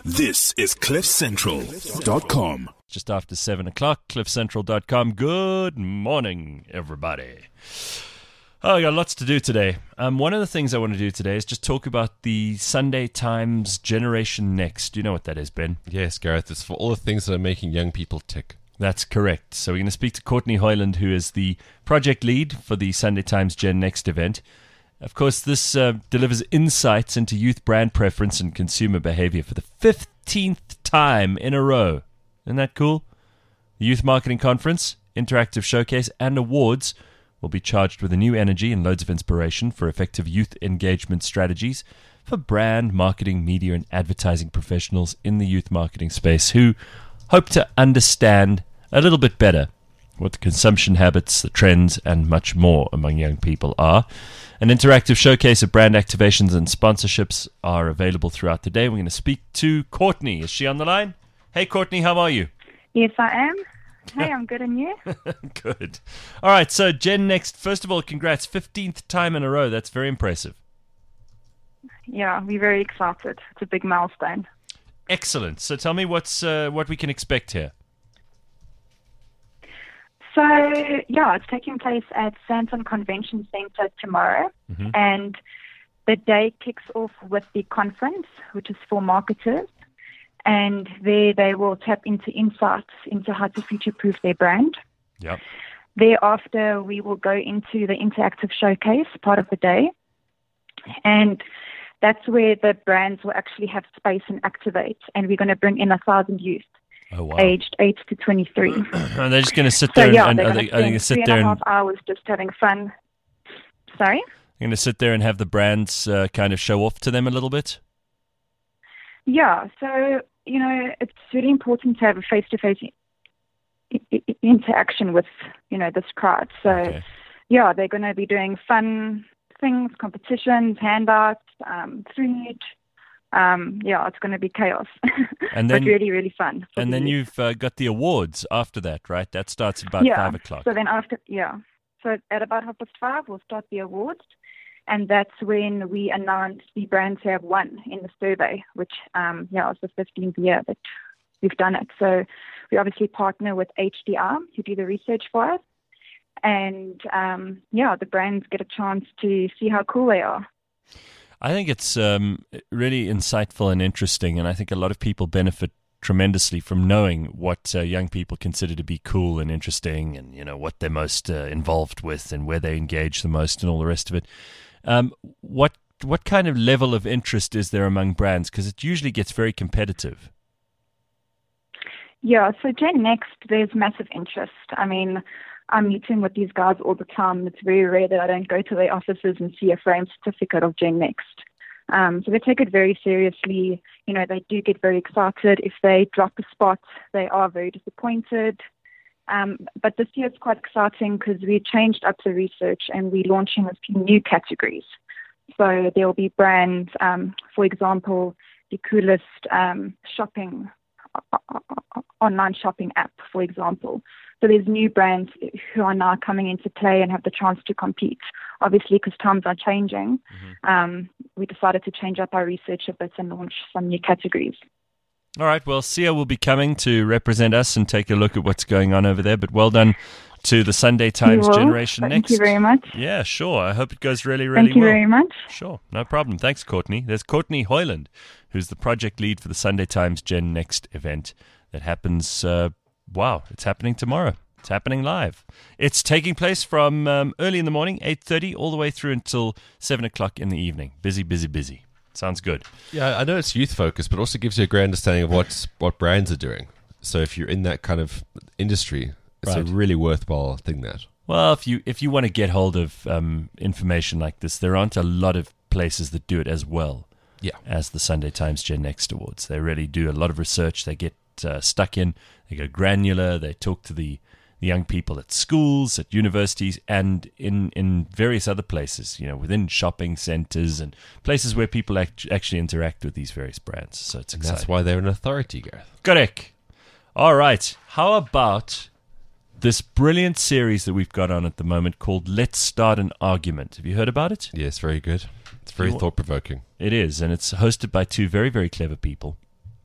This is CliffCentral.com. Just after 7 o'clock, CliffCentral.com. Good morning, everybody. Oh, I got lots to do today. One of the things I want to do today is just talk about the Sunday Times Generation Next. Do you know what that is, Ben? Yes, Gareth. It's for all the things that are making young people tick. That's correct. So we're going to speak to Courtney Hoyland, who is the project lead for the Sunday Times Gen Next event. Of course, this delivers insights into youth brand preference and consumer behavior for the 15th time in a row. Isn't that cool? The Youth Marketing Conference, interactive showcase, and awards will be charged with a new energy and loads of inspiration for effective youth engagement strategies for brand, marketing, media, and advertising professionals in the youth marketing space who hope to understand a little bit better what the consumption habits, the trends, and much more among young people are. An interactive showcase of brand activations and sponsorships are available throughout the day. We're going to speak to Courtney. Is she on the line? Hey, Courtney, how are you? Yes, I am. Hey, I'm good, and you? Good. All right, so Gen Next, first of all, congrats. 15th time in a row. That's very impressive. Yeah, we're very excited. It's a big milestone. Excellent. So tell me what we can expect here. So, yeah, it's taking place at Sandton Convention Centre tomorrow. Mm-hmm. And the day kicks off with the conference, which is for marketers. And there they will tap into insights into how to future-proof their brand. Yep. Thereafter, we will go into the interactive showcase part of the day. And that's where the brands will actually have space and activate. And we're going to bring in 1,000 youth. Oh, wow. Aged 8 to 23. Are they just going to sit there they're and going are to they going to spend sit there 3.5 and hours just having fun. Sorry? going to sit there and have the brands kind of show off to them a little bit? Yeah, so, you know, it's really important to have a face-to-face interaction with, you know, this crowd. So, Okay. yeah, they're going to be doing fun things, competitions, handouts, food. Yeah, it's going to be chaos, And then- but really, really fun. for And the then youth. you've got the awards after that, right? That starts at about 5 o'clock. So then after, so at about 5:30, we'll start the awards. And that's when we announce the brands who have won in the survey, which, it's the 15th year that we've done it. So we obviously partner with HDR who do the research for us. And, the brands get a chance to see how cool they are. I think it's really insightful and interesting, and I think a lot of people benefit tremendously from knowing what young people consider to be cool and interesting, and you know what they're most involved with, and where they engage the most, and all the rest of it. What kind of level of interest is there among brands? Because it usually gets very competitive. Yeah, so Gen Next, there's massive interest. I mean, I'm meeting with these guys all the time. It's very rare that I don't go to their offices and see a framed certificate of Gen Next. So they take it very seriously. You know, they do get very excited. If they drop a spot, they are very disappointed. But this year it's quite exciting because we changed up the research and we're launching a few new categories. So there will be brands, for example, the coolest shopping online shopping app, for example. So there's new brands who are now coming into play and have the chance to compete. Obviously, because times are changing, we decided to change up our research a bit and launch some new categories. All right, well, Sia will be coming to represent us and take a look at what's going on over there, but well done to the Sunday Times Generation Next. Thank you very much. Yeah, sure. I hope it goes really, really well. Thank you very much. Sure, no problem. Thanks, Courtney. There's Courtney Hoyland, who's the project lead for the Sunday Times Gen Next event that happens, it's happening tomorrow. It's happening live. It's taking place from early in the morning, 8:30, all the way through until 7 o'clock in the evening. Busy, busy, busy. Sounds good. Yeah, I know it's youth focused, but also gives you a great understanding of what brands are doing. So if you're in that kind of industry, it's Right. a really worthwhile thing. That Well, if you want to get hold of information like this, there aren't a lot of places that do it as well as the Sunday Times Gen Next Awards. They really do a lot of research. They get stuck in. They go granular. They talk to the young people at schools, at universities, and in various other places, you know, within shopping centers and places where people actually interact with these various brands. So it's exciting. that's why they're an authority, Gareth. Correct. All right. How about this brilliant series that we've got on at the moment called Let's Start an Argument? Have you heard about it? Yes, very good. It's very thought-provoking. It is, and it's hosted by two very, very clever people.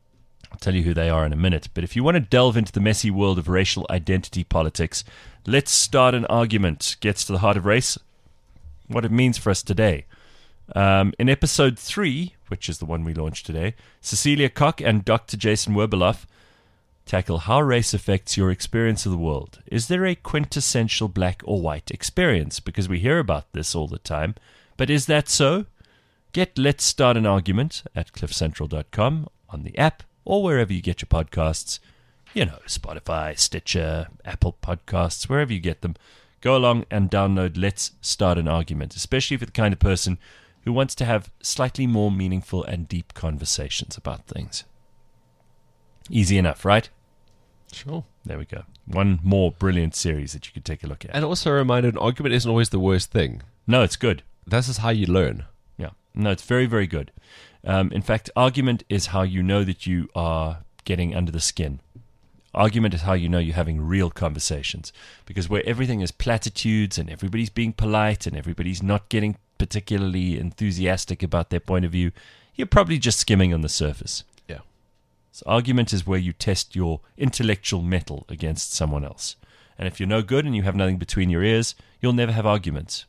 I'll tell you who they are in a minute. But if you want to delve into the messy world of racial identity politics, Let's Start an Argument gets to the heart of race, what it means for us today. In episode 3, which is the one we launched today, Cecilia Koch and Dr. Jason Werbeloff tackle how race affects your experience of the world. Is there a quintessential black or white experience? Because we hear about this all the time. But is that so? Get Let's Start an Argument at cliffcentral.com, on the app, or wherever you get your podcasts. You know, Spotify, Stitcher, Apple Podcasts, wherever you get them. Go along and download Let's Start an Argument, especially if you're the kind of person who wants to have slightly more meaningful and deep conversations about things. Easy enough, right? Sure. There we go. One more brilliant series that you could take a look at. And also a reminder, an argument isn't always the worst thing. No, it's good. This is how you learn. Yeah. No, it's very, very good. In fact, argument is how you know that you are getting under the skin. Argument is how you know you're having real conversations. Because where everything is platitudes and everybody's being polite and everybody's not getting particularly enthusiastic about their point of view, you're probably just skimming on the surface. Yeah. So argument is where you test your intellectual mettle against someone else. And if you're no good and you have nothing between your ears, you'll never have arguments.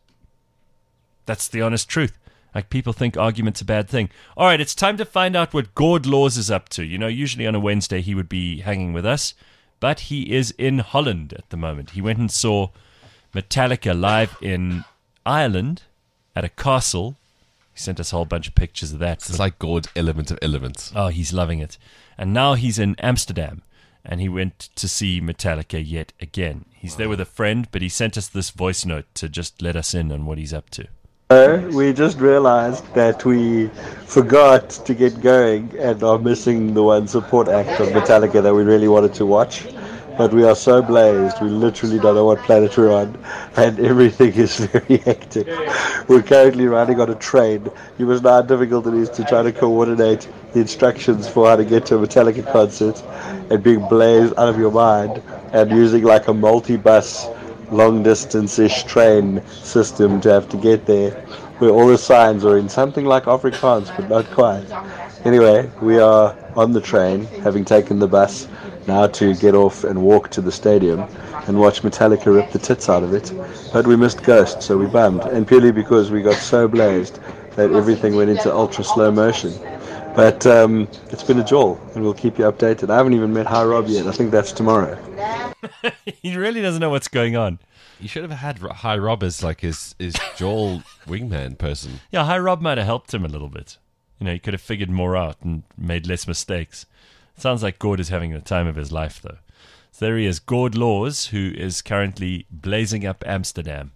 That's the honest truth. Like, people think argument's a bad thing. All right, it's time to find out what Gord Laws is up to. You know, usually on a Wednesday he would be hanging with us, but he is in Holland at the moment. He went and saw Metallica live in Ireland at a castle. He sent us a whole bunch of pictures of that. It's like Gord's element of elements. Oh, he's loving it. And now he's in Amsterdam, and he went to see Metallica yet again. He's there with a friend, but he sent us this voice note to just let us in on what he's up to. We just realized that we forgot to get going and are missing the one support act of Metallica that we really wanted to watch. But we are so blazed, we literally don't know what planet we're on, and everything is very hectic. We're currently riding on a train. You must know how difficult it is to try to coordinate the instructions for how to get to a Metallica concert and being blazed out of your mind and using like a multi-bus long distance-ish train system to have to get there, where all the signs are in something like Afrikaans, but not quite. Anyway, we are on the train, having taken the bus, now to get off and walk to the stadium and watch Metallica rip the tits out of it. But we missed Ghost, so we bummed, and purely because we got so blazed that everything went into ultra slow motion. But it's been a jolt, and we'll keep you updated. I haven't even met High Rob yet. I think that's tomorrow. He really doesn't know what's going on. You should have had High Rob as like his Joel wingman person. Yeah, High Rob might have helped him a little bit. You know, he could have figured more out and made less mistakes. Sounds like Gord is having the time of his life, though. So there he is, Gord Laws, who is currently blazing up Amsterdam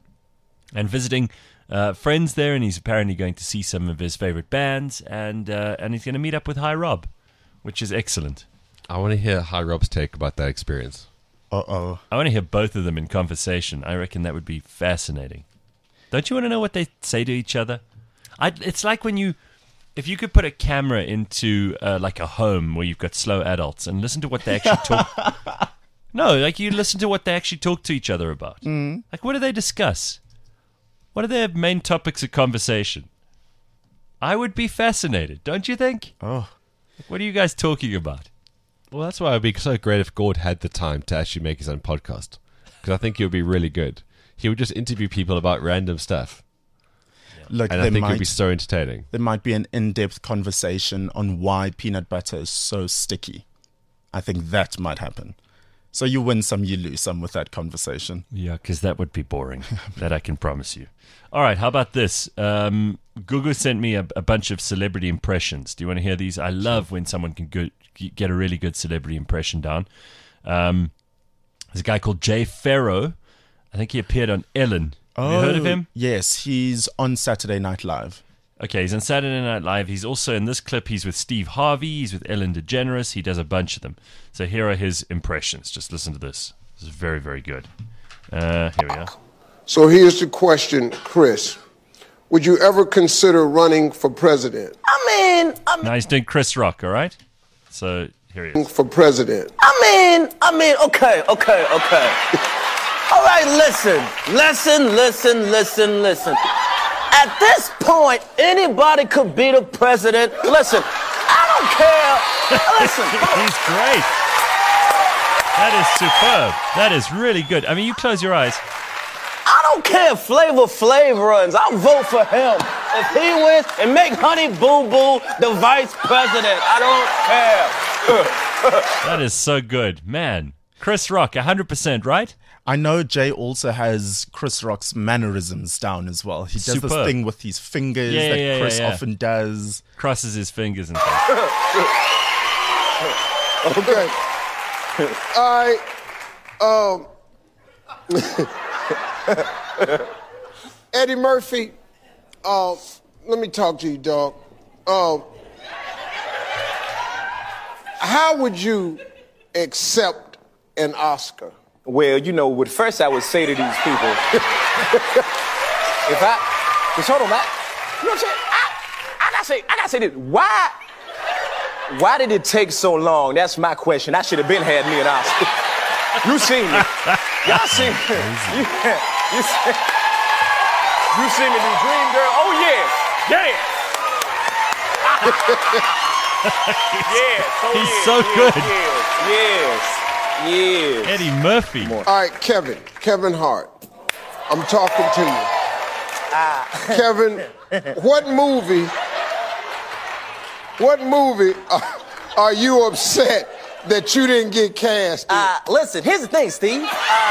and visiting friends there, and he's apparently going to see some of his favorite bands, and he's going to meet up with High Rob, which is excellent. I want to hear High Rob's take about that experience. I want to hear both of them in conversation. I reckon that would be fascinating. Don't you want to know what they say to each other? It's like if you could put a camera into like a home where you've got slow adults and listen to what they actually talk. No, like you listen to what they actually talk to each other about. Mm. Like, what do they discuss? What are their main topics of conversation? I would be fascinated, don't you think? Oh, what are you guys talking about? Well, that's why it would be so great if Gord had the time to actually make his own podcast. Because I think it would be really good. He would just interview people about random stuff. Look, and I think it would be so entertaining. There might be an in-depth conversation on why peanut butter is so sticky. I think that might happen. So you win some, you lose some with that conversation. Yeah, because that would be boring. That I can promise you. All right, how about this? Gugu sent me a bunch of celebrity impressions. Do you want to hear these? I love when someone can get a really good celebrity impression down. There's a guy called Jay Farrow. I think he appeared on Ellen. Have you heard of him? Yes, he's on Saturday Night Live. Okay, he's on Saturday Night Live. He's also in this clip. He's with Steve Harvey. He's with Ellen DeGeneres. He does a bunch of them. So here are his impressions. Just listen to this. This is very, very good. Here we are. So here's the question, Chris. Would you ever consider running for president? I mean... Now he's doing Chris Rock, all right? So here he is. For president. I mean, okay. All right, listen. At this point, anybody could be the president. Listen, I don't care Listen. He's great. That is superb. That is really good. I mean, you close your eyes. I don't care if Flavor Flav runs. I'll vote for him. If he wins, and make Honey Boo Boo the vice president. I don't care. That is so good. Man, Chris Rock, 100%, right? I know Jay also has Chris Rock's mannerisms down as well. He does this Superb. thing with his fingers Yeah, that yeah, Chris yeah. often does. Crosses his fingers and things. Okay. All right. Eddie Murphy, let me talk to you, dog. How would you accept an Oscar? Well, you know, what first I would say to these people, just hold on, man. You know what I'm saying? I gotta say this. Why did it take so long? That's my question. I should have been had me an Oscar. You seen me. Y'all seen me. You seen me do Dream Girl. Oh, yeah. Yeah. Yes. Oh, He's yes, so yes, good. Yes. Eddie Murphy. All right, Kevin Hart, I'm talking to you. Kevin, what movie are you upset that you didn't get cast in? Listen, here's the thing, Steve.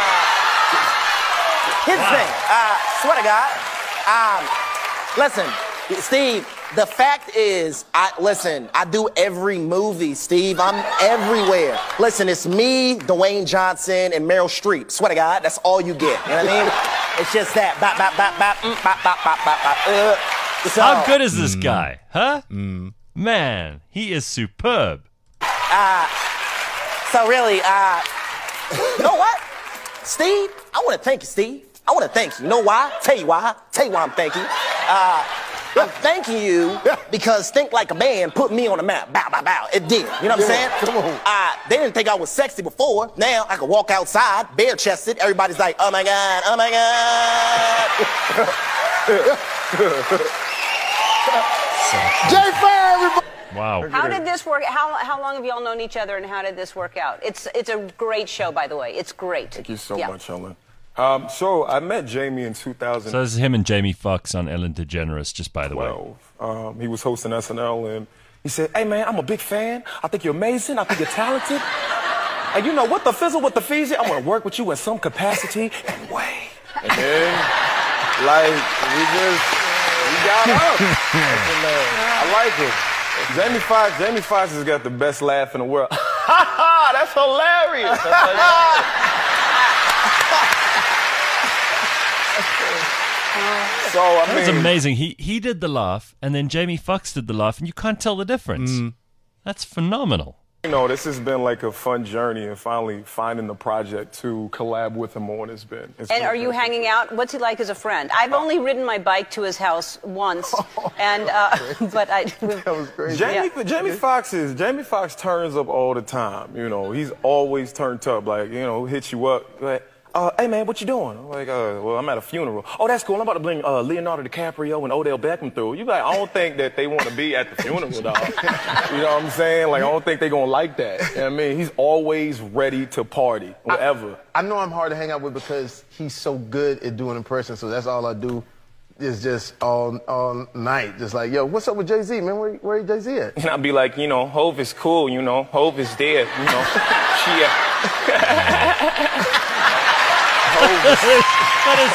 Here's the thing. Swear to God. Listen, Steve, the fact is, I do every movie, Steve. I'm everywhere. Listen, it's me, Dwayne Johnson, and Meryl Streep. Swear to God, that's all you get. You know what I mean? It's just that. Bop, bop, bop, bop, bop, bop, bop, bop, bop. So, How good is this guy? Huh? Man, he is superb. So really, you know what? Steve, I want to thank you, Steve. I want to thank you. You know why? Tell you why I'm thanking you. I'm thanking you because Think Like a Man put me on the map. Bow, bow, bow. It did. You know what I'm saying? Come on. They didn't think I was sexy before. Now I can walk outside, bare-chested. Everybody's like, oh my God, oh my God. Jay Fair, everybody. Wow. How did this work? How long have y'all known each other, and how did this work out? It's a great show, by the way. It's great. Thank you so much, Ellen. So I met Jamie in 2012. So this is him and Jamie Foxx on Ellen DeGeneres, just by the way. He was hosting SNL, and he said, "Hey man, I'm a big fan. I think you're amazing. I think you're talented. And you know what the fizzle, what the feezy? I want to work with you in some capacity and way." And then, like, we got up. I like it. Jamie Foxx has got the best laugh in the world. That's hilarious. So, I mean, That's amazing. He did the laugh, and then Jamie Foxx did the laugh, and you can't tell the difference. That's phenomenal. You know, this has been like a fun journey, and finally finding the project to collab with him on has been. And are you hanging out? What's he like as a friend? I've only ridden my bike to his house once, and but I. That was great. Jamie Foxx turns up all the time. You know, he's always turned up. Like, you know, hit you up. Like, hey man, what you doing? I'm like, well, I'm at a funeral. Oh, that's cool. I'm about to bring Leonardo DiCaprio and Odell Beckham through. You like, I don't think that they want to be at the funeral, dog. You know what I'm saying? Like, I don't think they're gonna like that. You know what I mean, he's always ready to party, whatever. I know I'm hard to hang out with because he's so good at doing impressions. So that's all I do. Is just all night, just like, yo, what's up with Jay-Z, man? Where Jay-Z at? And I'd be like, you know, Hov is cool, you know, Hov is dead, you know. That is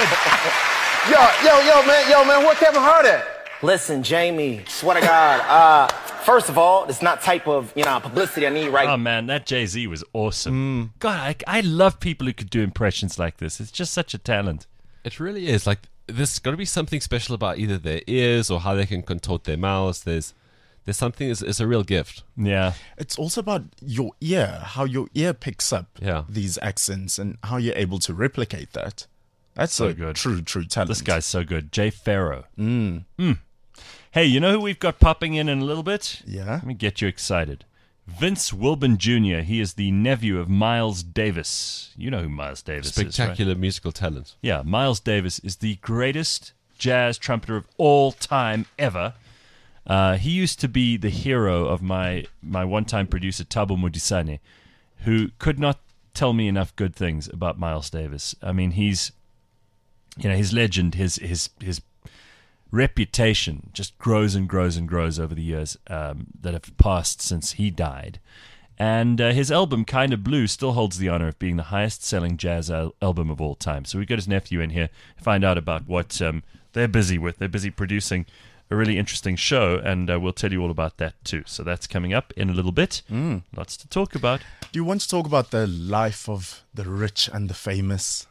so good. Yo, man, where Kevin Hart at? Listen, Jamie, swear to God. First of all, it's not type of publicity I need right. Oh man, that Jay-Z was awesome. God, I love people who could do impressions like this. It's just such a talent. It really is. Like, there's got to be something special about either their ears or how they can contort their mouths. There's something. It's a real gift. Yeah. It's also about your ear, how your ear picks up these accents and how you're able to replicate that. That's so a good. True talent. This guy's so good. Jay Farrow. Hey, you know who we've got popping in a little bit? Yeah. Let me get you excited. Vince Wilburn Jr. He is the nephew of Miles Davis. You know who Miles Davis is, Spectacular right? musical talent. Yeah, Miles Davis is the greatest jazz trumpeter of all time ever. He used to be the hero of my one-time producer, Thabo Modisane, who could not tell me enough good things about Miles Davis. I mean, his legend, his reputation just grows and grows and grows over the years that have passed since he died. And his album, Kinda Blue, still holds the honor of being the highest-selling jazz album of all time. So we got his nephew in here to find out about what they're busy with. They're busy producing a really interesting show, and we'll tell you all about that too. So that's coming up in a little bit. Lots to talk about. Do you want to talk about the life of the rich and the famous?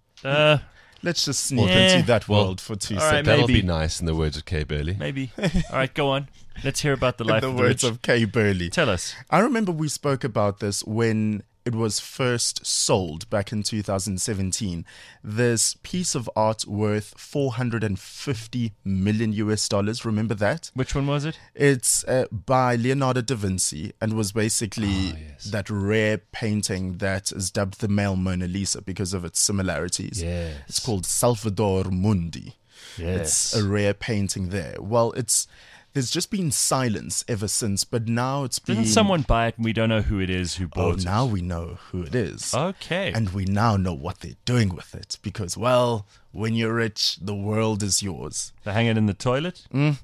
Let's just sneak into that world for 2 seconds. That'll be nice, in the words of Kay Burley. Maybe. All right, go on. Let's hear about the life of the words rich. of Kay Burley. Tell us. I remember we spoke about this when it was first sold back in 2017. This piece of art worth $450 million US. Remember that? Which one was it? It's by Leonardo da Vinci, and was basically that rare painting that is dubbed the male Mona Lisa because of its similarities. Yes. It's called Salvator Mundi. Yes. It's a rare painting there. Well, there's just been silence ever since, but now it's been... Didn't someone buy it and we don't know who it is who bought it? Now we know who it is. Okay. And we now know what they're doing with it, because, well, when you're rich, the world is yours. They hang it in the toilet?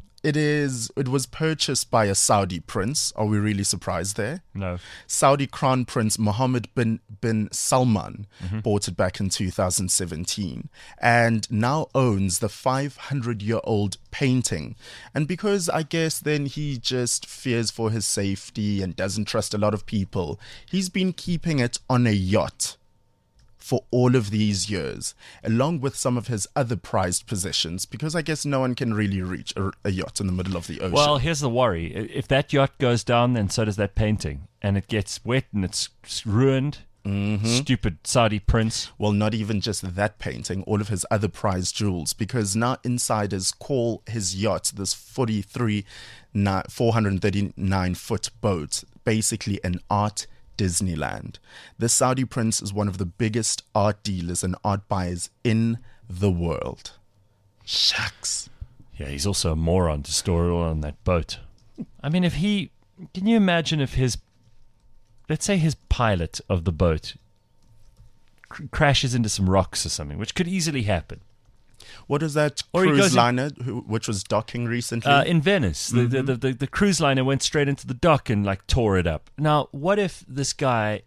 It was purchased by a Saudi prince. Are we really surprised there? No. Saudi Crown Prince Mohammed bin Salman bought it back in 2017 and now owns the 500-year-old painting. And because I guess then he just fears for his safety and doesn't trust a lot of people, he's been keeping it on a yacht for all of these years, along with some of his other prized possessions, because I guess no one can really reach a yacht in the middle of the ocean. Well, here's the worry. If that yacht goes down, then so does that painting. And it gets wet and it's ruined. Stupid Saudi prince. Well, not even just that painting, all of his other prized jewels, because now insiders call his yacht, this 439-foot boat, basically an art Disneyland. The Saudi prince is one of the biggest art dealers and art buyers in the world. Shucks. Yeah, he's also a moron to store it all on that boat. I mean, can you imagine if let's say his pilot of the boat crashes into some rocks or something, which could easily happen. What is that cruise liner which was docking recently? In Venice. The cruise liner went straight into the dock and tore it up. Now, what if this guy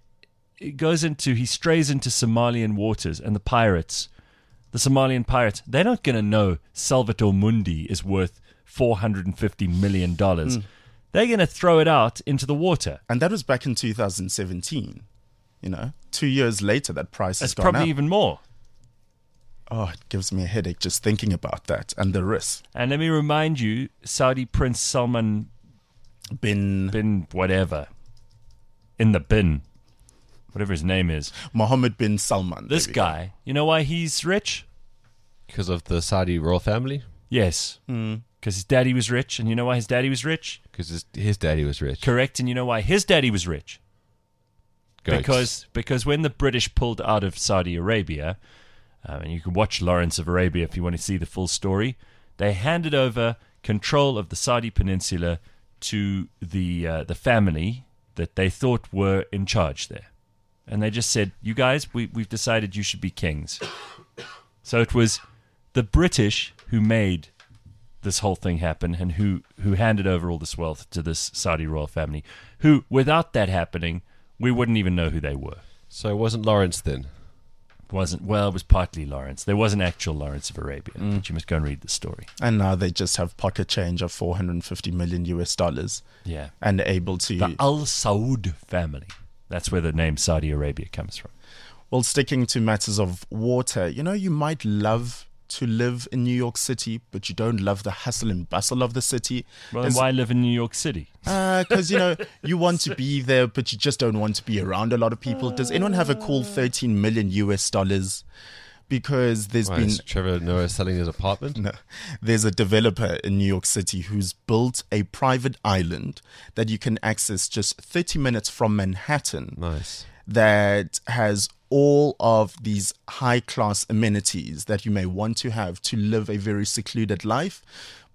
he strays into Somalian waters, and the Somalian pirates, they're not going to know Salvator Mundi is worth $450 million. They're going to throw it out into the water. And that was back in 2017. 2 years later, that price has gone up. It's probably even more. Oh, it gives me a headache just thinking about that and the risk. And let me remind you, Saudi Prince Salman bin whatever. In the bin. Whatever his name is. Mohammed bin Salman. This guy, you know why he's rich? Because of the Saudi royal family? Yes. Because his daddy was rich. And you know why his daddy was rich? Because his daddy was rich. Correct. And you know why his daddy was rich? Goats. Because when the British pulled out of Saudi Arabia... and you can watch Lawrence of Arabia if you want to see the full story. They handed over control of the Saudi peninsula to the family that they thought were in charge there. And they just said, you guys, we've decided you should be kings. So it was the British who made this whole thing happen and who handed over all this wealth to this Saudi royal family, who, without that happening, we wouldn't even know who they were. So it wasn't Lawrence then? It was partly Lawrence. There was an actual Lawrence of Arabia, but you must go and read the story. And now they just have pocket change of $450 million US. Yeah. And able to... The Al Saud family. That's where the name Saudi Arabia comes from. Well, sticking to matters of water, you might love to live in New York City, but you don't love the hustle and bustle of the city. Well, then why live in New York City? Because, you want to be there, but you just don't want to be around a lot of people. Does anyone have a cool $13 million US? Because there's been... Is Trevor Noah selling his apartment? No. There's a developer in New York City who's built a private island that you can access just 30 minutes from Manhattan. Nice. That has all of these high-class amenities that you may want to have to live a very secluded life.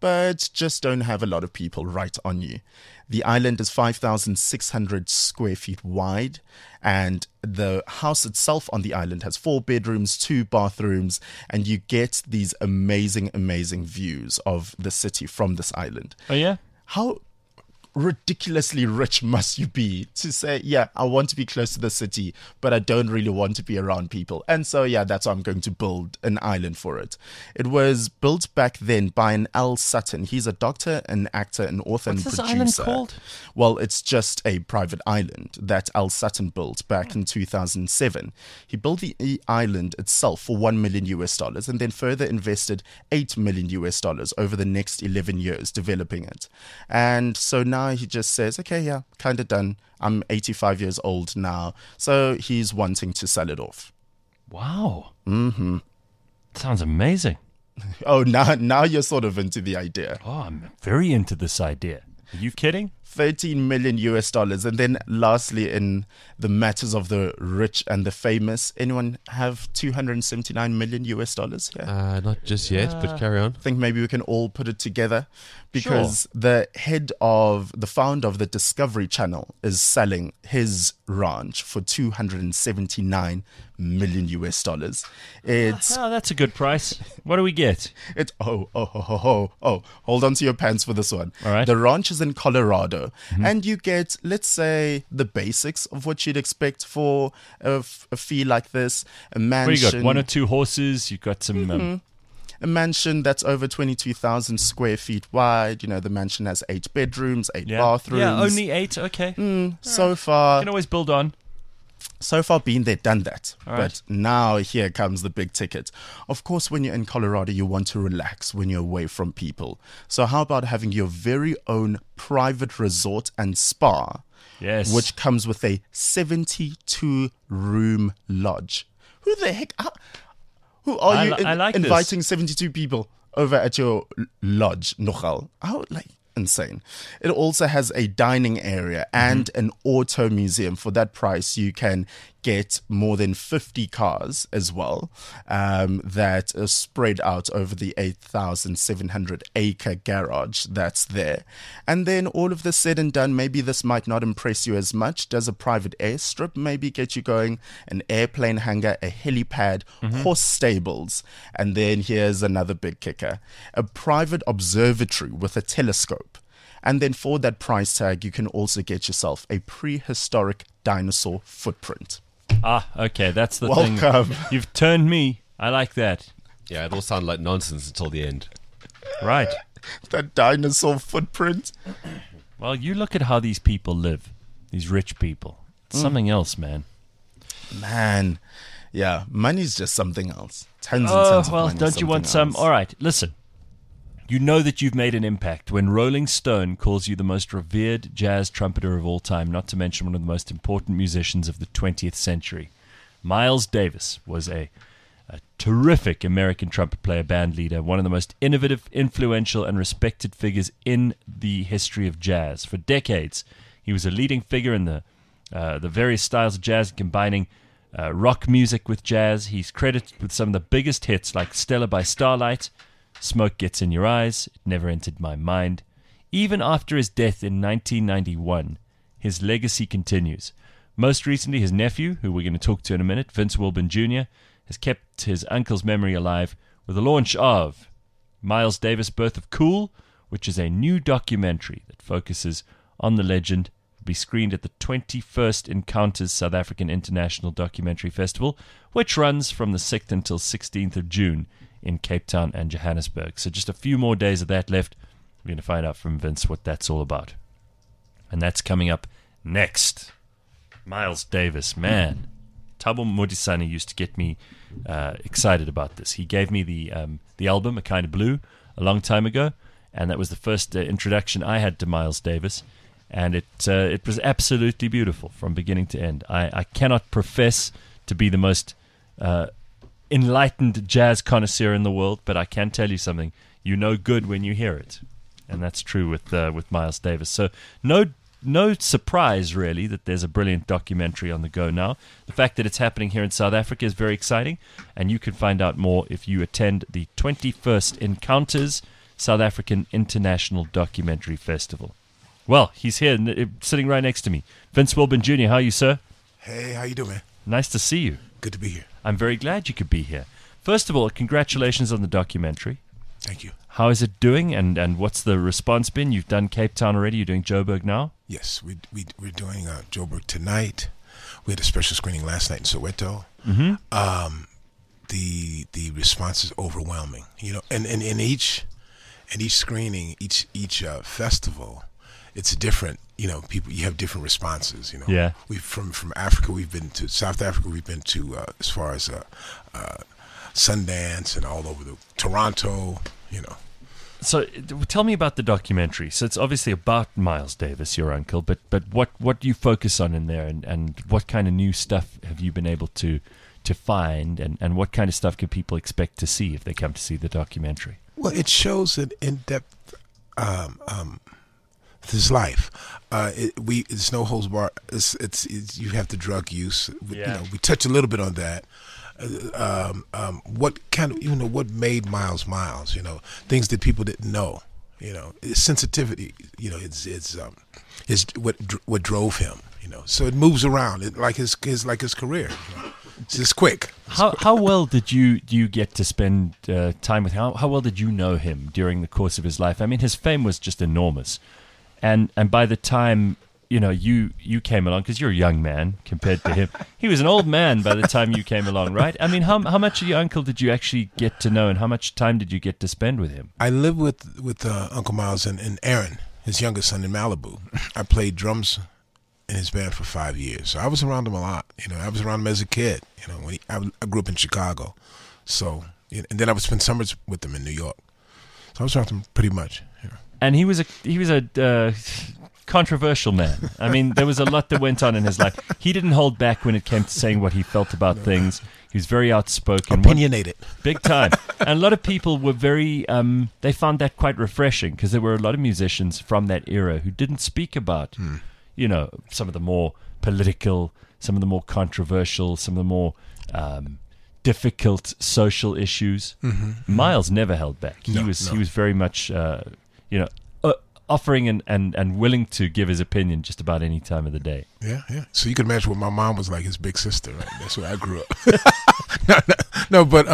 but just don't have a lot of people right on you. The island is 5,600 square feet wide, and the house itself on the island has 4 bedrooms, 2 bathrooms, and you get these amazing, amazing views of the city from this island. Oh, yeah? How ridiculously rich must you be to say, yeah, I want to be close to the city, but I don't really want to be around people. And so, yeah, that's why I'm going to build an island for it. It was built back then by an Al Sutton. He's a doctor, an actor, an author, and producer. What's this island called? Well, it's just a private island that Al Sutton built back in 2007. He built the island itself for $1 million and then further invested $8 million over the next 11 years developing it. And so now he just says, okay, yeah, kind of done. I'm 85 years old now. So he's wanting to sell it off. Wow. Mm-hmm. Sounds amazing. Oh, now you're sort of into the idea. Oh, I'm very into this idea. Are you kidding? $13 million. And then lastly, in the matters of the rich and the famous, anyone have $279 million here? Not just yet, but carry on. I think maybe we can all put it together, because the founder of the Discovery Channel is selling his ranch for $279 million. It's that's a good price. What do we get? It's hold on to your pants for this one. All right. The ranch is in Colorado, and you get, let's say, the basics of what you'd expect for a fee like this. A mansion. What do you got? 1 or 2 horses. You've got some. A mansion that's over 22,000 square feet wide. You know, the mansion has 8 bedrooms, 8 bathrooms. Yeah, only 8. Okay. So far, you can always build on. So far, been there, done that. All but right. now here comes the big ticket. Of course, when you're in Colorado, you want to relax when you're away from people. So how about having your very own private resort and spa? Yes. Which comes with a 72-room lodge. Who the heck? Who are you inviting 72 people over at your lodge, Nogal? How, insane. It also has a dining area and an auto museum. For that price, you can get more than 50 cars as well, that are spread out over the 8,700-acre garage that's there. And then all of this said and done, maybe this might not impress you as much. Does a private airstrip maybe get you going? An airplane hangar, a helipad, horse stables. And then here's another big kicker. A private observatory with a telescope. And then for that price tag, you can also get yourself a prehistoric dinosaur footprint. Ah, okay, that's the Welcome. thing. You've turned me. I like that. Yeah, it all sounded like nonsense until the end. Right. That dinosaur footprint. Well, you look at how these people live, these rich people. It's something else, man. Man, yeah, money's just something else. Tons and tons of money. Don't you want some? All right, listen. You know that you've made an impact when Rolling Stone calls you the most revered jazz trumpeter of all time, not to mention one of the most important musicians of the 20th century. Miles Davis was a terrific American trumpet player, band leader, one of the most innovative, influential, and respected figures in the history of jazz. For decades, he was a leading figure in the various styles of jazz, combining rock music with jazz. He's credited with some of the biggest hits like Stella by Starlight, Smoke Gets in Your Eyes, It Never Entered My Mind. Even after his death in 1991, his legacy continues. Most recently, his nephew, who we're going to talk to in a minute, Vince Wilburn Jr., has kept his uncle's memory alive with the launch of Miles Davis, Birth of Cool, which is a new documentary that focuses on the legend. It will be screened at the 21st Encounters South African International Documentary Festival, which runs from the 6th until 16th of June in Cape Town and Johannesburg. So just a few more days of that left. We're going to find out from Vince what that's all about. And that's coming up next. Miles Davis, man. Thabo Modisani used to get me excited about this. He gave me the album, A Kind of Blue, a long time ago, and that was the first introduction I had to Miles Davis, and it was absolutely beautiful from beginning to end. I cannot profess to be the most enlightened jazz connoisseur in the world, but I can tell you something. You know good when you hear it, and that's true with Miles Davis. So no surprise, really, that there's a brilliant documentary on the go now. The fact that it's happening here in South Africa is very exciting, and you can find out more if you attend the 21st Encounters South African International Documentary Festival. Well, he's here, sitting right next to me. Vince Wilburn Jr., how are you, sir? Hey, how you doing, man? Nice to see you. Good to be here. I'm very glad you could be here. First of all, congratulations on the documentary. Thank you. How is it doing, and what's the response been? You've done Cape Town already. You're doing Joburg now? Yes, we're doing Joburg tonight. We had a special screening last night in Soweto. Mm-hmm. The response is overwhelming. You know, and in each screening, each festival, it's different. You know, you have different responses. You know, yeah. We from Africa, we've been to South Africa. We've been to as far as Sundance and all over Toronto. You know. So tell me about the documentary. So it's obviously about Miles Davis, your uncle, but what do you focus on in there, and what kind of new stuff have you been able to find, and what kind of stuff can people expect to see if they come to see the documentary? Well, it shows an in-depth his life. It's no holds barred. It's you have the drug use. Yeah. You know, we touch a little bit on that. What kind of what made Miles? You know, things that people didn't know. You know, sensitivity. You know, it's what drove him. You know, so it moves around like his career. You know? It's just quick. How well did you get to spend time with him? How well did you know him during the course of his life? I mean, his fame was just enormous, and by the time you came along, because you're a young man compared to him, he was an old man by the time you came along, right? I mean, how much of your uncle did you actually get to know, and how much time did you get to spend with him? I lived with Uncle Miles and Aaron, his youngest son, in Malibu. I played drums in his band for 5 years, so I was around him a lot. You know, I was around him as a kid. You know, when I grew up in Chicago, so and then I would spend summers with him in New York. So I was around him pretty much. You know. And he was a controversial man. I mean, there was a lot that went on in his life. He didn't hold back when it came to saying what he felt about things. He was very outspoken, opinionated, big time. And a lot of people were very. They found that quite refreshing, because there were a lot of musicians from that era who didn't speak about. You know, some of the more political, some of the more controversial, some of the more difficult social issues. Miles never held back. He was very much, offering and willing to give his opinion just about any time of the day. Yeah. So you can imagine what my mom was like, his big sister. Right? That's where I grew up. No, but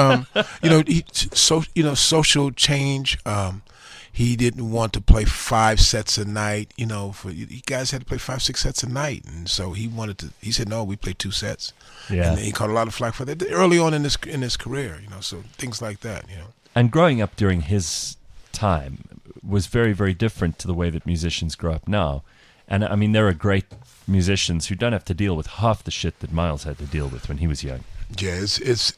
social change. He didn't want to play 5 sets a night. You know, you guys had to play 5-6 sets a night, and so he wanted to. He said, "No, we play 2 sets." Yeah, and he caught a lot of flack for that early on in his career. You know, so things like that. You know, and growing up during his time was very, very different to the way that musicians grow up now. And I mean, there are great musicians who don't have to deal with half the shit that Miles had to deal with when he was young. Yeah, it's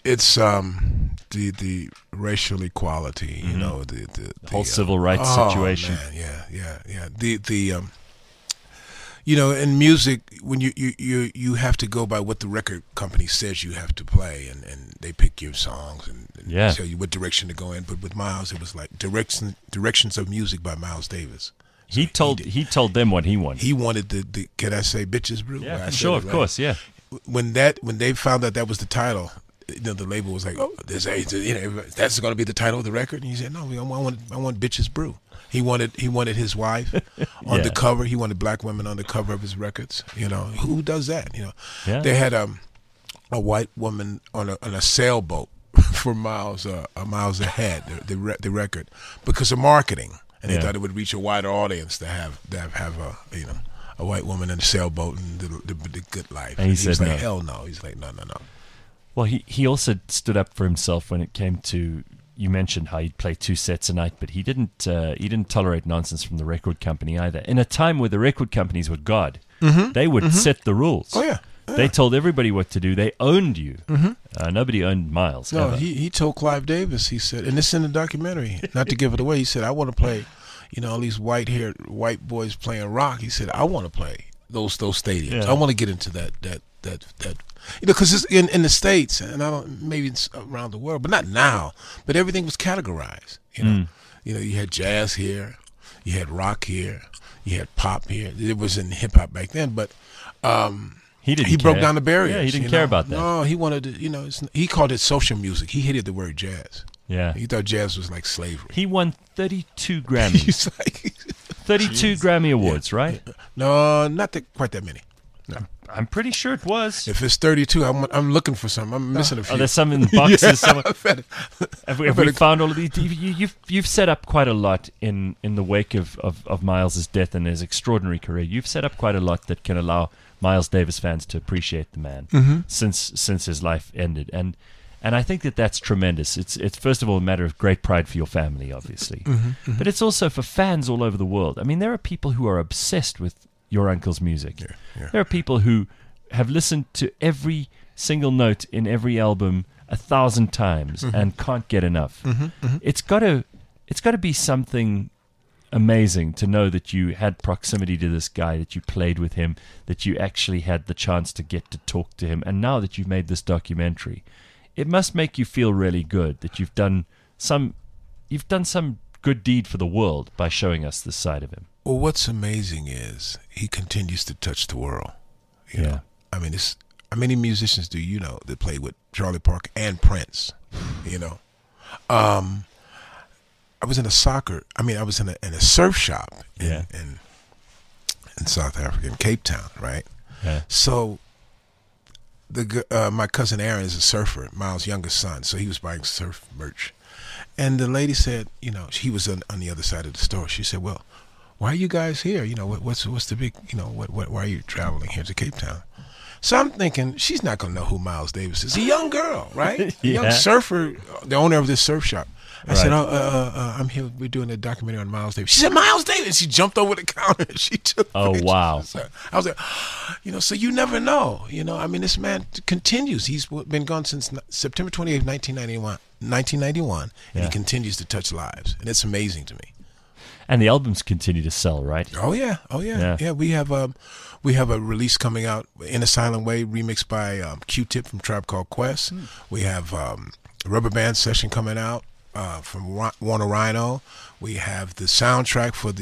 the racial equality, you know, the whole civil rights situation. Man, yeah. The you know, in music, when you have to go by what the record company says you have to play, and they pick your songs and tell you what direction to go in. But with Miles, it was like Directions of Music by Miles Davis. So he told them what he wanted. He wanted the can I say Bitches Brew? Yeah, sure, of course, yeah. When they found out that was the title, you know, the label was like, "Oh, that's going to be the title of the record." And he said, "No, I want Bitches Brew." He wanted his wife on the cover. He wanted black women on the cover of his records. You know, who does that? You know, they had a white woman on a sailboat for miles ahead. The record, because of marketing, and they thought it would reach a wider audience to have a white woman in a sailboat and the good life. And he was said like, no. hell no. He's like, no. Well, he also stood up for himself when it came to. You mentioned how he'd play 2 sets a night, but he didn't tolerate nonsense from the record company either. In a time where the record companies were God, they would set the rules. Oh yeah. They told everybody what to do. They owned you. Nobody owned Miles. No, ever. he told Clive Davis. He said, and this is in the documentary. Not to give it away. He said, "I want to play, all these white-haired white boys playing rock." He said, "I want to play those stadiums. Yeah. I want to get into that." Because it's in the States, and maybe it's around the world, but not now. But everything was categorized. You had jazz here, you had rock here, you had pop here. It was in hip hop back then, but he broke down the barriers. Yeah, he didn't care about that. No, he wanted to. He called it social music. He hated the word jazz. Yeah. He thought jazz was like slavery. He won 32 Grammys. He's like 32 Grammy Awards, right? No, not quite that many. No. I'm pretty sure it was. If it's 32, I'm looking for some. I'm missing a few. Oh, there's some in boxes. Yeah, have we found all of these? You've set up quite a lot in the wake of Miles' death and his extraordinary career. You've set up quite a lot that can allow Miles Davis fans to appreciate the man since his life ended. And I think that's tremendous. It's first of all a matter of great pride for your family, obviously. But it's also for fans all over the world. I mean, there are people who are obsessed with your uncle's music. Yeah. There are people who have listened to every single note in every album 1,000 times and can't get enough. It's got to be something amazing to know that you had proximity to this guy, that you played with him, that you actually had the chance to get to talk to him, and now that you've made this documentary, it must make you feel really good that you've done some good deed for the world by showing us this side of him. Well, what's amazing is he continues to touch the world. You know? I mean, how many musicians do you know that played with Charlie Parker and Prince? You know, I was in a surf shop in South Africa, in Cape Town, right? Yeah. So my cousin Aaron is a surfer, Miles' youngest son, so he was buying surf merch. And the lady said, you know, he was on the other side of the store. She said, well, why are you guys here? You know, what's the big, you know, why are you traveling here to Cape Town? So I'm thinking, she's not going to know who Miles Davis is. A young girl, right? A young surfer, the owner of this surf shop. I said, I'm here. We're doing a documentary on Miles Davis. She said, Miles Davis. She jumped over the counter and she took pictures. Wow. I was like, you know, so you never know. You know, I mean, this man continues. He's been gone since September 28th, 1991, and he continues to touch lives. And it's amazing to me. And the albums continue to sell, right? Oh yeah. Yeah, we have a release coming out, In a Silent Way, remixed by Q-Tip from Tribe Called Quest. We have a Rubber Band session coming out from Warner Rhino. We have the soundtrack for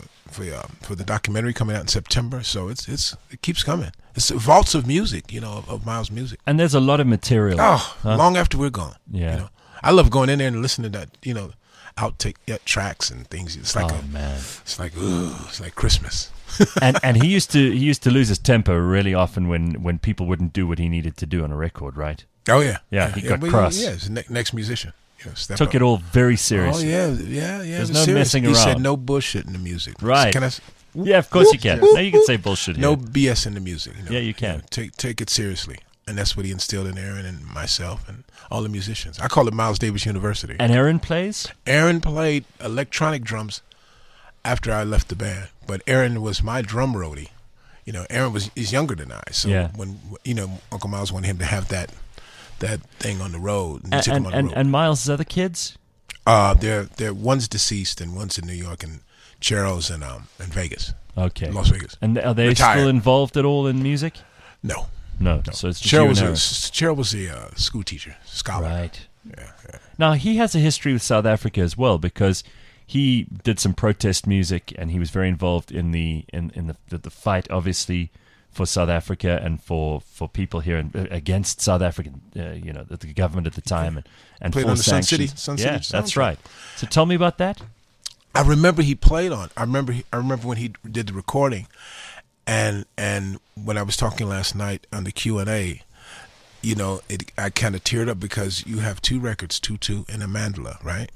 the documentary coming out in September. So it keeps coming. It's vaults of music, you know, of Miles' music. And there's a lot of material. Long after we're gone. Yeah. You know? I love going in there and listening to that, you know, outtake tracks and things. It's like it's like Christmas. and he used to lose his temper really often when people wouldn't do what he needed to do on a record, right? Oh yeah, he got cross. Yeah, he's the next musician. You know, took it all very seriously. Oh yeah. There's no messing around. He said no bullshit in the music. Right? Can I? Yeah, of course you can. Now you can say bullshit here. No BS in the music. You know? Yeah, you can. You know, take it seriously. And that's what he instilled in Aaron and myself and all the musicians. I call it Miles Davis University. And Aaron plays? Aaron played electronic drums after I left the band. But Aaron was my drum roadie. You know, Aaron is younger than I. So when, you know, Uncle Miles wanted him to have that thing on the road. And Miles' other kids? They're one's deceased and one's in New York and Cheryl's in Vegas. Okay. Las Vegas. And are they Retired. still involved at all in music? No. So it's just you and Aaron. Cheryl was a school teacher, scholar. Right. Yeah. Now, he has a history with South Africa as well because he did some protest music and he was very involved in the fight, obviously, for South Africa and for people here against South African, you know, the government at the time and played full on the sanctions. Sun City That's soundtrack. right. So tell me about that. I remember he played on. I remember when he did the recording. And when I was talking last night on the Q&A, you know, I kind of teared up because you have two records, Tutu and a Mandala, right?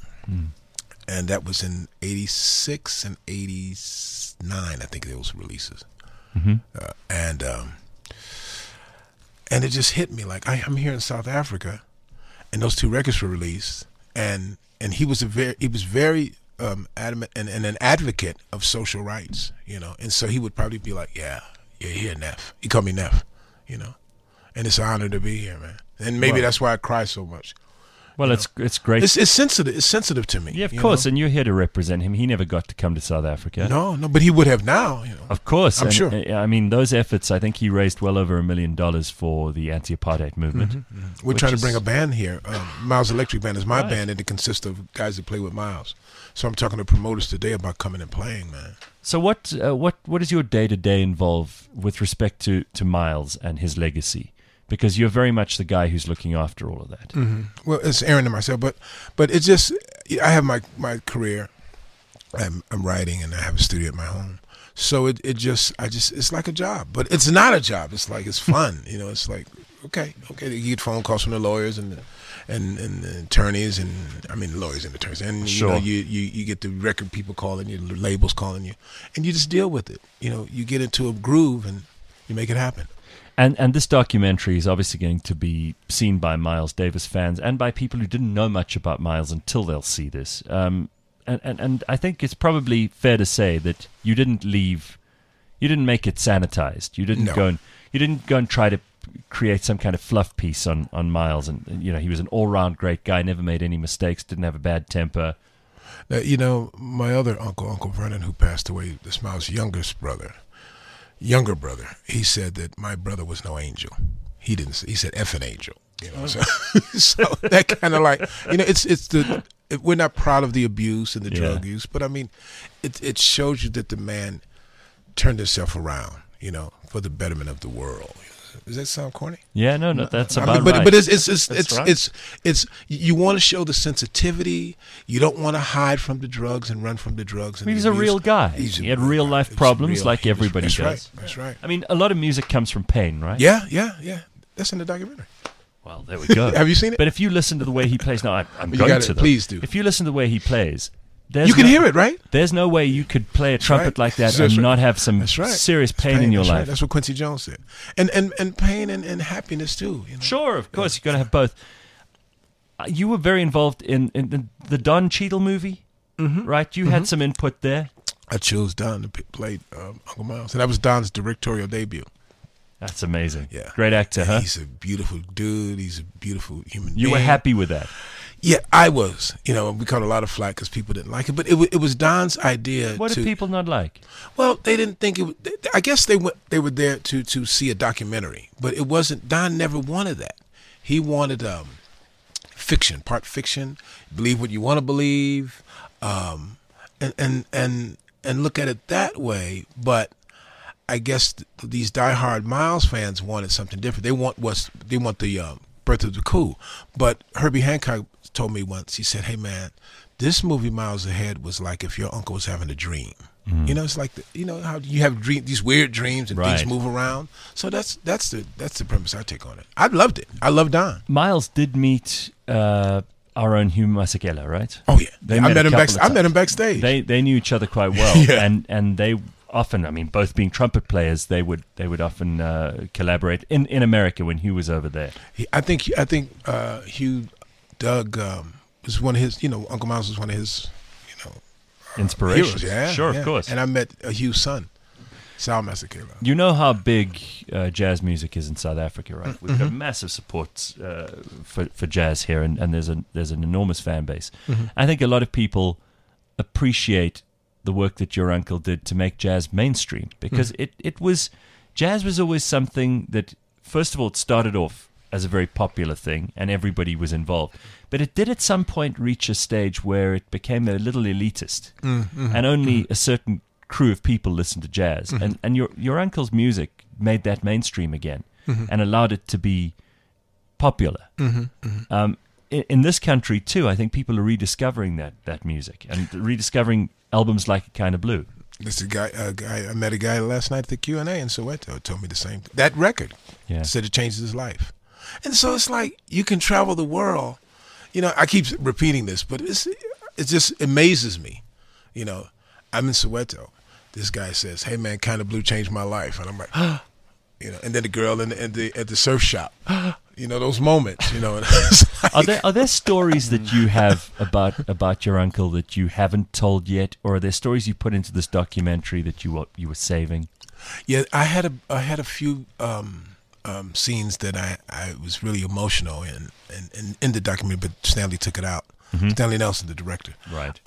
And that was in 86 and 89, I think those releases. And it just hit me like I'm here in South Africa, and those two records were released, and he was very adamant and an advocate of social rights, you know, and so he would probably be like, yeah, you're here, Neff. He called me Neff, you know, and it's an honor to be here, man. And maybe that's why I cry so much. Well, it's great. It's sensitive. It's sensitive to me. Yeah, of course. And you're here to represent him. He never got to come to South Africa. No, but he would have now. You know. Of course, I'm sure. I mean, those efforts. I think he raised well over $1 million for the anti-apartheid movement. We're trying to bring a band here. Miles Electric Band is my band, and it consists of guys that play with Miles. So I'm talking to promoters today about coming and playing, man. So what is your day-to-day involve with respect to Miles and his legacy? Because you're very much the guy who's looking after all of that. Mm-hmm. Well, it's Aaron and myself, but it's just, I have my career. I'm writing, and I have a studio at my home. So it's like a job, but it's not a job. It's like, it's fun. It's like, okay. You get phone calls from the lawyers and the attorneys, and I mean lawyers and attorneys, and Sure. you get the record people calling you, the labels calling you, and you just deal with it. You get into a groove and you make it happen. And this documentary is obviously going to be seen by Miles Davis fans and by people who didn't know much about Miles until they'll see this. And I think it's probably fair to say that you didn't make it sanitized. You didn't go and try to create some kind of fluff piece on Miles. And he was an all-round great guy, never made any mistakes, didn't have a bad temper. Now, my other Uncle Vernon, who passed away, this Miles' younger brother, he said that my brother was no angel. He said effing angel. So that kind of like, we're not proud of the abuse and the drug use, but I mean, it shows you that the man turned himself around, for the betterment of the world. Does that sound corny? Yeah, no, that's about right. But it's you want to show the sensitivity. You don't want to hide from the drugs and run from the drugs. And He's a real guy. He had real life problems like everybody does. That's right. I mean, a lot of music comes from pain, right? Yeah. That's in the documentary. Well, there we go. Have you seen it? But if you listen to the way he plays, no, I'm going to. Please do. If you listen to the way he plays, you can hear it, right? There's no way you could play a trumpet like that and not have some serious pain in your life. Right. That's what Quincy Jones said. And pain and happiness too. Sure, of course, you've got to have both. You were very involved in the Don Cheadle movie, right? You had some input there. I chose Don to play Uncle Miles, and that was Don's directorial debut. That's amazing. Yeah, great actor, huh? He's a beautiful dude. He's a beautiful human being. You were happy with that? Yeah, I was. We caught a lot of flack because people didn't like it, but it was Don's idea. What did people not like? Well, they didn't think it. I guess they were there to see a documentary, but it wasn't. Don never wanted that. He wanted fiction, part fiction. Believe what you want to believe, and look at it that way. But I guess these diehard Miles fans wanted something different. They want the Birth of the Cool. But Herbie Hancock told me once, he said, "Hey man, this movie Miles Ahead was like if your uncle was having a dream. It's like how you have these weird dreams and things move around. So that's the premise I take on it. I loved it. I loved Don. Miles did meet our own Hugh Masekela, right? Oh yeah, I met him backstage. They knew each other quite well, and they often, I mean, both being trumpet players, they would often collaborate in America when Hugh was over there. I think Hugh Doug was one of his. Uncle Miles was one of his. Inspirations. Heroes. Sure, of course. And I met Hugh's son, Sal Masekela. You know how big jazz music is in South Africa, right? We've got massive support for jazz here, and there's an enormous fan base. I think a lot of people appreciate the work that your uncle did to make jazz mainstream, because jazz was always something that, first of all, it started off as a very popular thing and everybody was involved, but it did at some point reach a stage where it became a little elitist and only a certain crew of people listened to jazz, and your uncle's music made that mainstream again and allowed it to be popular. In this country too, I think people are rediscovering that music and rediscovering albums like Kind of Blue. This guy, I met a guy last night at the Q&A in Soweto. Told me the same. That record, said it changed his life. And so it's like you can travel the world. I keep repeating this, but it just amazes me. I'm in Soweto. This guy says, "Hey man, Kind of Blue changed my life," and I'm like, and then the girl at the surf shop. Those moments. Like, are there stories that you have about your uncle that you haven't told yet, or are there stories you put into this documentary that you were saving? Yeah, I had a few scenes that I was really emotional in the documentary, but Stanley took it out. Stanley Nelson, the director. Right.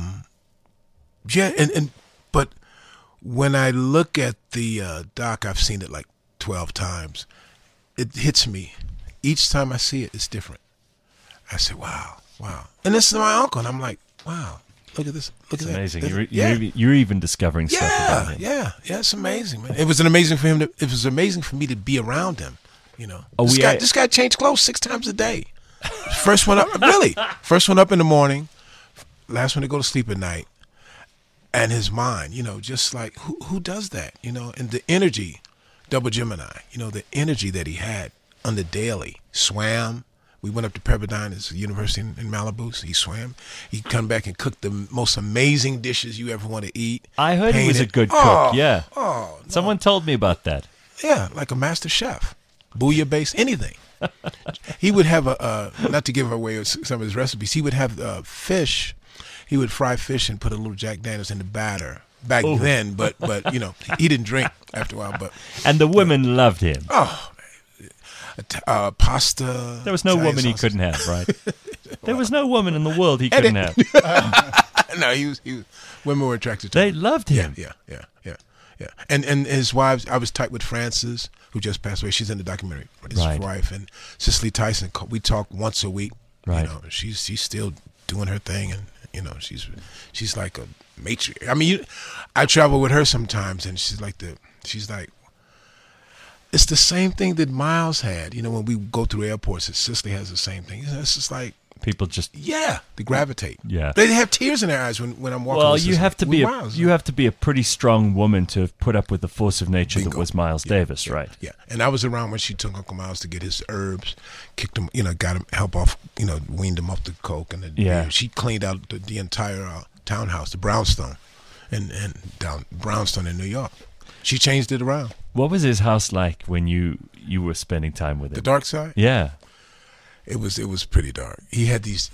But when I look at the doc, I've seen it like 12 times. It hits me. Each time I see it, it's different. I say, wow. And this is my uncle, and I'm like, wow, look at this. Look at that. It's amazing. You're even discovering stuff about him. Yeah, it's amazing, man. It was amazing for me to be around him You know, Oh, this guy changed clothes 6 times a day. First one up, really. First one up in the morning, last one to go to sleep at night. And his mind, you know, just like who does that, you know? And the energy, Double Gemini, you know, the energy that he had on the daily. Swam. We went up to Pepperdine, it's a university in Malibu. So he swam. He'd come back and cook the most amazing dishes you ever want to eat. I heard he was a good cook. Yeah. Oh, no. Someone told me about that. Yeah, like a master chef. Bouillabaisse, anything. He would have not to give away some of his recipes, he would have fish. He would fry fish and put a little Jack Daniels in the batter back then, but you know, he didn't drink after a while. And the women loved him. Oh, man. Pasta. There was no woman he couldn't have, right? There was no woman in the world he couldn't have. No, he was. Women were attracted to him. They loved him. Yeah. And his wives, I was tight with Frances, who just passed away. She's in the documentary. His wife and Cicely Tyson. We talk once a week. Right. You know, she's still doing her thing, and you know, she's like a matriarch. I mean, I travel with her sometimes, and she's like it's the same thing that Miles had. You know, when we go through airports, Cicely has the same thing. It's just like people just they gravitate. Yeah, they have tears in their eyes when I'm walking. Well, with you have to be Miles. You have to be a pretty strong woman to have put up with the force of nature that was Miles Davis, right? Yeah, and I was around when she took Uncle Miles to get his herbs, kicked him, you know, got him help off, you know, weaned him off the coke, and she cleaned out the entire townhouse, the brownstone, and down brownstone in New York. She changed it around. What was his house like when you were spending time with him? The dark side? Yeah. It was pretty dark. He had these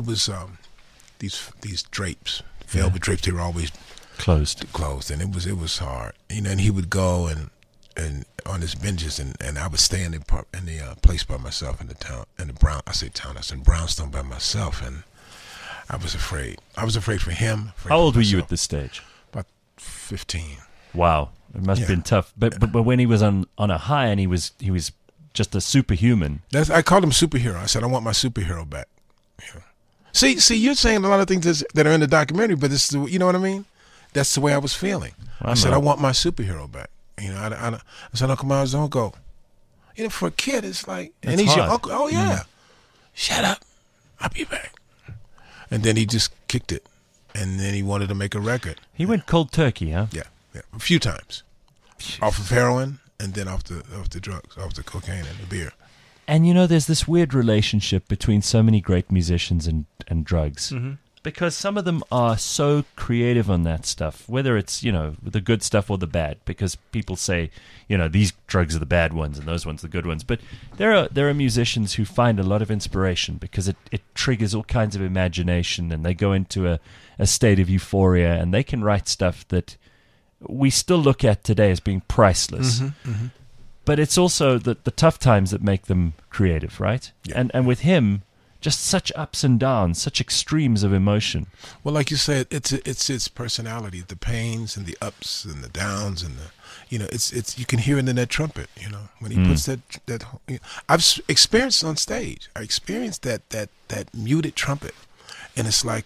drapes, velvet drapes. They were always closed, and it was hard. You know, and he would go and on his benches, and I would stay in the place by myself in the town, in Brownstone by myself, and I was afraid. I was afraid for him. How old were you at this stage? About 15. Wow, it must have been tough. But when he was on a high and he was just a superhuman. I called him superhero. I said, I want my superhero back. Yeah. See, you're saying a lot of things that are in the documentary, but this is, you know what I mean? That's the way I was feeling. I said, I want my superhero back. You know, I said, Uncle Miles, don't go. You know, for a kid, it's like, and he's your uncle. Oh yeah, shut up, I'll be back. And then he just kicked it, and then he wanted to make a record. He went cold turkey, huh? Yeah, a few times, off of heroin. And then off the drugs, off the cocaine and the beer. And you know, there's this weird relationship between so many great musicians and drugs. Mm-hmm. Because some of them are so creative on that stuff, whether it's, you know, the good stuff or the bad, because people say, you know, these drugs are the bad ones and those ones are the good ones. But there are musicians who find a lot of inspiration because it triggers all kinds of imagination, and they go into a state of euphoria, and they can write stuff that we still look at today as being priceless. Mm-hmm, mm-hmm. But it's also the tough times that make them creative, right? Yeah. And with him, just such ups and downs, such extremes of emotion. Well, like you said, it's its personality, the pains and the ups and the downs, and it's you can hear it in that trumpet. You know, when he puts that you know, I've experienced on stage. I experienced that muted trumpet, and it's like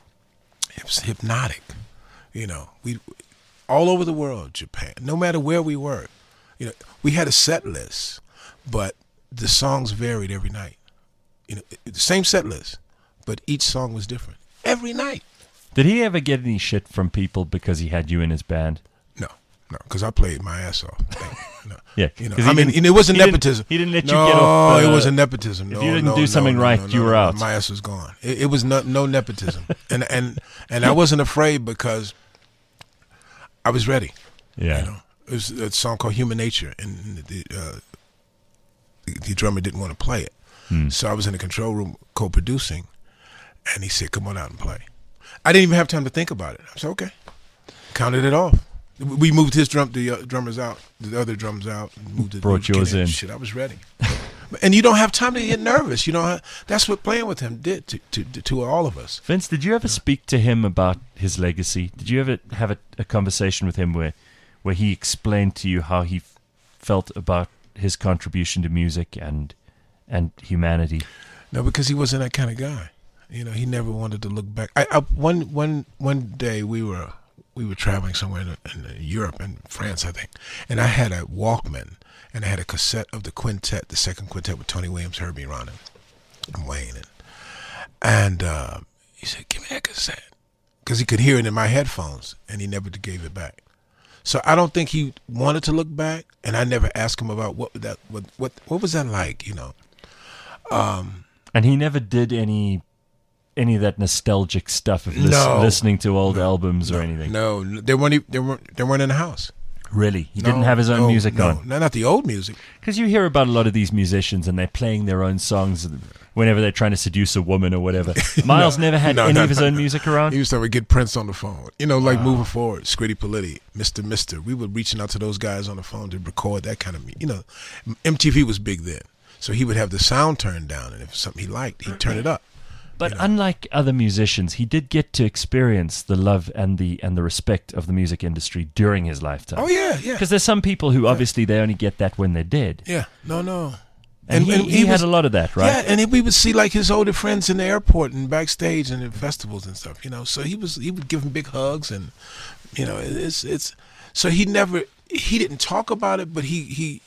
it's hypnotic. You know, we all over the world, Japan, no matter where we were, you know, we had a set list, but the songs varied every night. You know, the same set list, but each song was different every night. Did he ever get any shit from people because he had you in his band? No, because I played my ass off. No. Yeah, you know, I mean, it wasn't nepotism. He didn't let you get off. No, it wasn't nepotism. If you didn't do something right, you were out. My ass was gone. It was no nepotism, and I wasn't afraid because I was ready. Yeah. You know, it was a song called Human Nature, and the drummer didn't want to play it. So I was in the control room co-producing, and he said, come on out and play. I didn't even have time to think about it. I said, okay. Counted it off. We moved the drummers out, the other drums out. Brought yours in. Shit, I was ready. And you don't have time to get nervous. You know, that's what playing with him did to all of us. Vince, did you ever speak to him about his legacy? Did you ever have a conversation with him where he explained to you how he felt about his contribution to music and humanity? No, because he wasn't that kind of guy. You know, he never wanted to look back. One day we were we were traveling somewhere in Europe and France, I think, and I had a Walkman and I had a cassette of the quintet, the second quintet with Tony Williams, Herbie Ronan, and Wayne, and he said, "Give me that cassette," because he could hear it in my headphones, and he never gave it back. So I don't think he wanted to look back, and I never asked him about what was that like, you know. And he never did any of that nostalgic stuff of listening to old albums or anything. No, they weren't in the house. Really? He didn't have his own music on? No, not the old music. Because you hear about a lot of these musicians and they're playing their own songs whenever they're trying to seduce a woman or whatever. Miles never had any of his own music around? He used to get Prince on the phone. You know, like Moving Forward, Scritti Politti, Mr. We were reaching out to those guys on the phone to record that kind of music. You know, MTV was big then. So he would have the sound turned down, and if something he liked, he'd turn it up. But unlike other musicians, he did get to experience the love and the respect of the music industry during his lifetime. Oh, yeah. Because there's some people who obviously they only get that when they're dead. Yeah, no. And he had a lot of that, right? Yeah, and we would see like his older friends in the airport and backstage and in festivals and stuff, you know. So he would give them big hugs, and you know, it's so he didn't talk about it, but he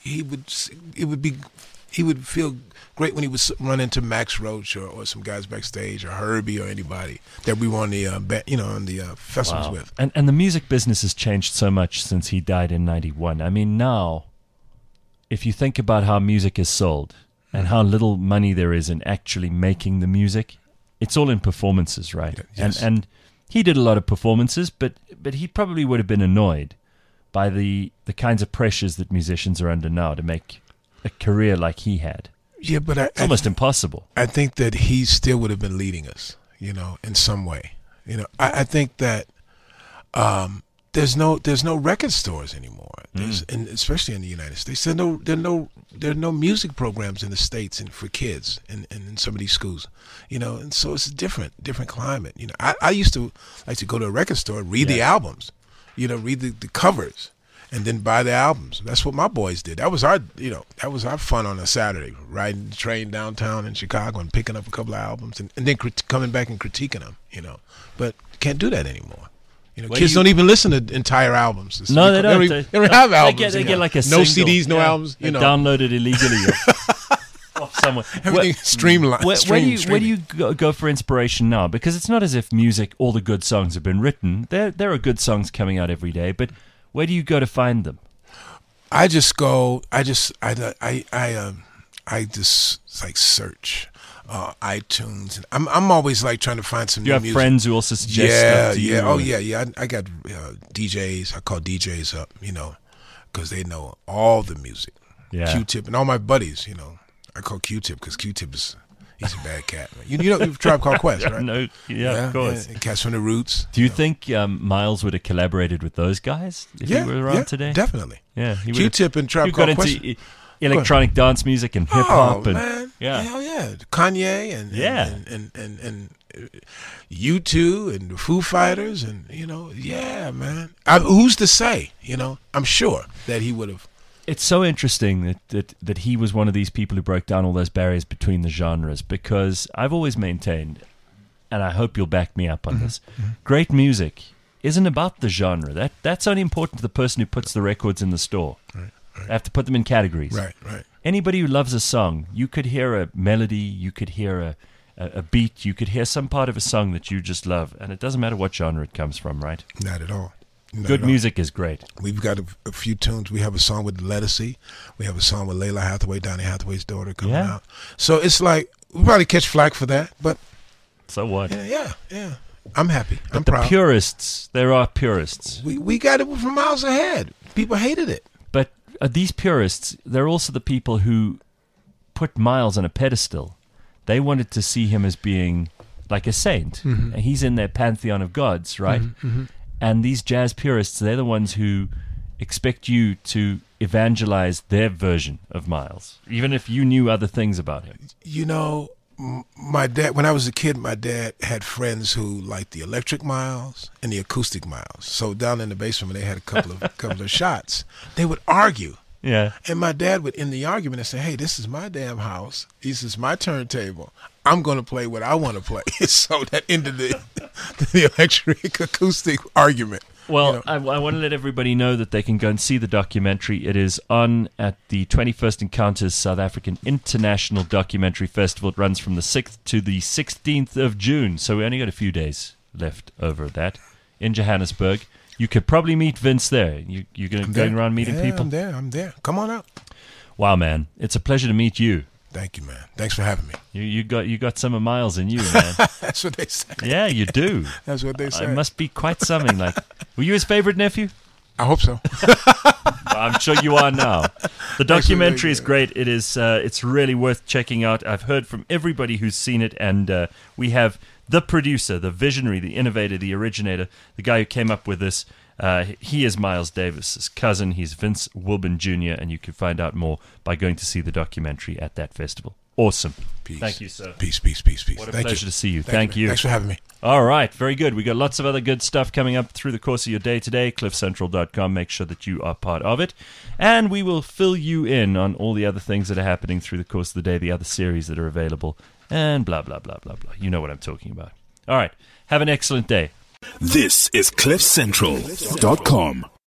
would feel great when he would run into Max Roach or some guys backstage or Herbie or anybody that we were on the festivals with. And the music business has changed so much since he died in 91. I mean, now, if you think about how music is sold and how little money there is in actually making the music, it's all in performances, right? Yes. And he did a lot of performances, but he probably would have been annoyed by the kinds of pressures that musicians are under now to make a career like he had. Yeah, but it's almost impossible. I think that he still would have been leading us, you know, in some way. You know, I think that there's no record stores anymore, and especially in the United States. There are no music programs in the States and for kids and in some of these schools, you know. And so it's a different climate. You know, I used to like to go to a record store, read the albums, you know, read the covers, and then buy the albums. That's what my boys did. That was our fun on a Saturday, riding the train downtown in Chicago and picking up a couple of albums and then coming back and critiquing them, you know. But can't do that anymore. You know, kids don't even listen to entire albums. No, they don't. They don't have albums. They get like a no single, CDs, no albums. You know, downloaded illegally off somewhere. Everything streamlined. Where do you go for inspiration now? Because it's not as if all the good songs have been written. There are good songs coming out every day, but where do you go to find them? I just like search iTunes. And I'm always like trying to find some new music. You have friends who also suggest stuff to you? Oh yeah. I got DJs. I call DJs up, you know, because they know all the music. Yeah. Q-Tip and all my buddies, you know. I call Q-Tip because Q-Tip he's a bad cat. Man. You know, you've Tribe Called Quest, right? No, yeah, of course. Yeah, Cats from the Roots. Do you think Miles would have collaborated with those guys if he were around today? Definitely. Yeah, Q-Tip and Tribe Called Quest. Into electronic dance music and hip hop. Oh man, hell yeah, Kanye and U2 and the Foo Fighters and you know, man. Who's to say? You know, I'm sure that he would have. It's so interesting that he was one of these people who broke down all those barriers between the genres, because I've always maintained, and I hope you'll back me up on this, great music isn't about the genre. That's only important to the person who puts the records in the store. Right. I have to put them in categories. Right. Anybody who loves a song, you could hear a melody, you could hear a beat, you could hear some part of a song that you just love, and it doesn't matter what genre it comes from, right? Not at all. Good music is great. We've got a few tunes. We have a song with Lettucey. We have a song with Layla Hathaway, Donny Hathaway's daughter, coming out. So it's like, we'll probably catch flack for that, but... So what? Yeah. I'm happy. I'm proud. There are purists. We got it from miles ahead. People hated it. But these purists, they're also the people who put Miles on a pedestal. They wanted to see him as being like a saint. Mm-hmm. He's in their pantheon of gods, right? Mm-hmm. And these jazz purists, they're the ones who expect you to evangelize their version of Miles, even if you knew other things about him. You know, my dad, when I was a kid, my dad had friends who liked the electric Miles and the acoustic Miles. So down in the basement, when they had a couple of shots, they would argue. Yeah. And my dad would, in the argument, and say, "Hey, this is my damn house. This is my turntable. I'm going to play what I want to play." So that ended the electric acoustic argument. Well, I want to let everybody know that they can go and see the documentary. It is on at the 21st Encounters South African International Documentary Festival. It runs from the 6th to the 16th of June, so we only got a few days left over that in Johannesburg. You could probably meet Vince there. You're going around meeting people? I'm there. Come on out. Wow, man. It's a pleasure to meet you. Thank you, man. Thanks for having me. You got some of Miles in you, man. That's what they say. Yeah, you do. That's what they say. It must be quite something. Like, were you his favorite nephew? I hope so. I'm sure you are now. The documentary is great. It is. It's really worth checking out. I've heard from everybody who's seen it, and we have the producer, the visionary, the innovator, the originator, the guy who came up with this. He is Miles Davis's cousin. He's Vince Wilburn Jr., and you can find out more by going to see the documentary at that festival. Awesome. Peace. Thank you, sir. Peace. What a pleasure to see you. Thank you. Thanks for having me. All right, very good. We got lots of other good stuff coming up through the course of your day today. CliffCentral.com. Make sure that you are part of it. And we will fill you in on all the other things that are happening through the course of the day, the other series that are available, and blah, blah, blah, blah, blah. You know what I'm talking about. All right, have an excellent day. This is CliffCentral.com.